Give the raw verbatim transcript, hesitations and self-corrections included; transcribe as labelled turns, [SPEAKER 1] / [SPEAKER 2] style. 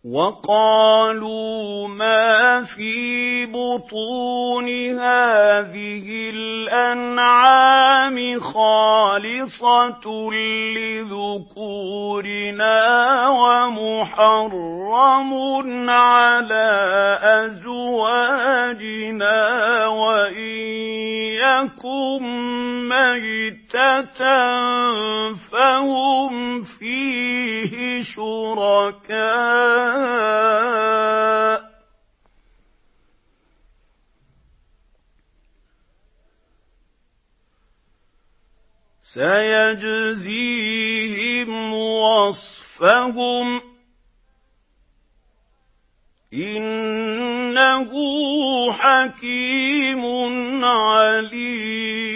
[SPEAKER 1] وَقَالُوا مَا فِي بُطُونِ هَٰذِهِ الْأَنْعَامِ خَالِصَةٌ لِّذُكُورِنَا وَمُحَرَّمٌ عَلَىٰ أَزْوَاجِنَا وَإِن يَكُن مَّيْتَةً فَهُمْ فِيهِ شُرَكَاءُ ۚ سَيَجْزِيهِمْ وَصْفَهُمْ ۚ إِنَّهُ حَكِيمٌ عَلِيمٌ.